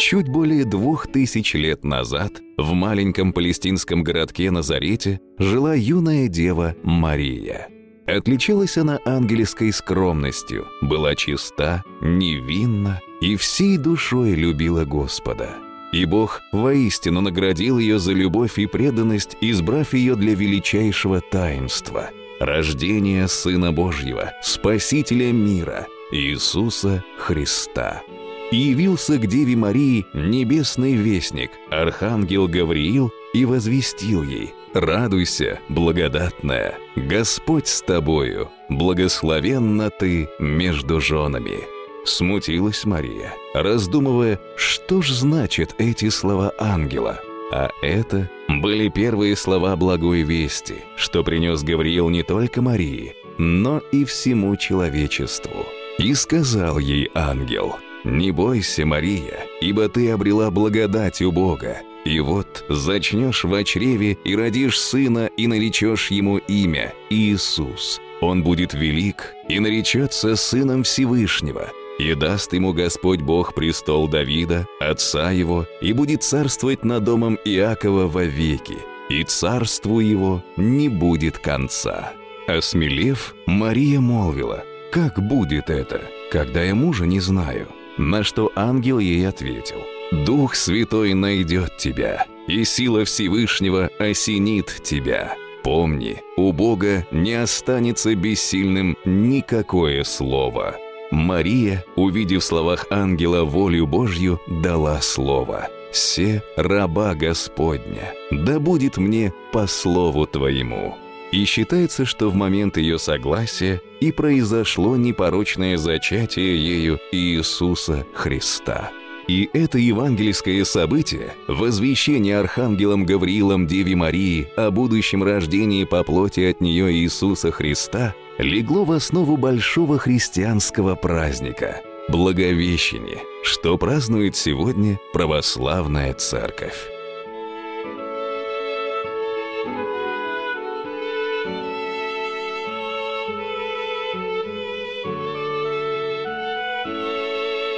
Чуть более 2000 лет назад в маленьком палестинском городке Назарете жила юная дева Мария. Отличалась она ангельской скромностью, была чиста, невинна и всей душой любила Господа. И Бог воистину наградил ее за любовь и преданность, избрав ее для величайшего таинства – рождения Сына Божьего, Спасителя мира, Иисуса Христа. И явился к Деве Марии небесный вестник, архангел Гавриил, и возвестил ей: «Радуйся, благодатная, Господь с тобою, благословенна ты между женами». Смутилась Мария, раздумывая, что ж значат эти слова ангела. А это были первые слова благой вести, что принес Гавриил не только Марии, но и всему человечеству. И сказал ей ангел: «Не бойся, Мария, ибо ты обрела благодать у Бога, и вот зачнешь во чреве и родишь сына, и наречешь ему имя Иисус. Он будет велик и наречется Сыном Всевышнего, и даст ему Господь Бог престол Давида, отца его, и будет царствовать над домом Иакова вовеки, и царству его не будет конца». Осмелев, Мария молвила: «Как будет это, когда я мужа не знаю?» На что ангел ей ответил: «Дух Святой найдет тебя, и сила Всевышнего осенит тебя. Помни, у Бога не останется бессильным никакое слово». Мария, увидев в словах ангела волю Божью, дала слово: «Се раба Господня, да будет мне по слову твоему». И считается, что в момент ее согласия и произошло непорочное зачатие ею Иисуса Христа. И это евангельское событие, возвещение архангелом Гавриилом Деве Марии о будущем рождении по плоти от нее Иисуса Христа, легло в основу большого христианского праздника – Благовещение, что празднует сегодня православная церковь.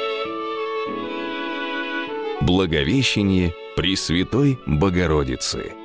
Благовещение Пресвятой Богородицы.